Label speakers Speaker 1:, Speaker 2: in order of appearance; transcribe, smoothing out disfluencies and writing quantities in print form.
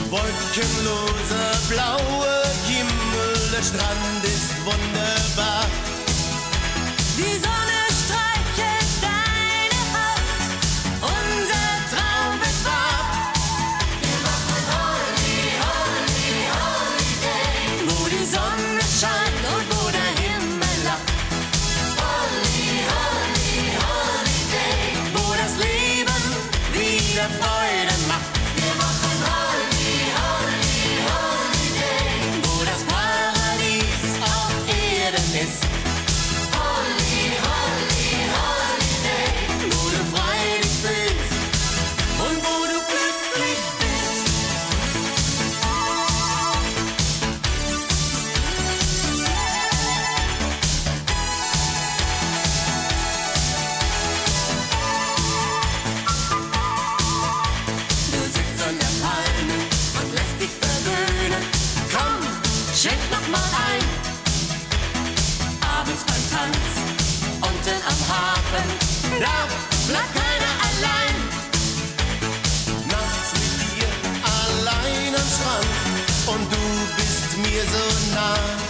Speaker 1: Wolkenloser, blauer Himmel, der Strand ist wunderbar.
Speaker 2: Die Sonne streichelt deine Haut, unser Traum wird wahr. Wir machen Holiday, wo die Sonne scheint und wo der Himmel lacht. Holiday, wo das Leben wieder Freude macht. Wir machen Holiday, wo das Paradies auf Erden ist. Wo du frei dich fühlst und wo du glücklich bist. Du sitzt an der Palme und lässt dich verwöhnen. Komm, schenk noch mal ein. Abends beim Tanz unten am Hafen, da bleibt keiner allein.
Speaker 1: Nachts mit dir allein am Strand und du bist mir so nah.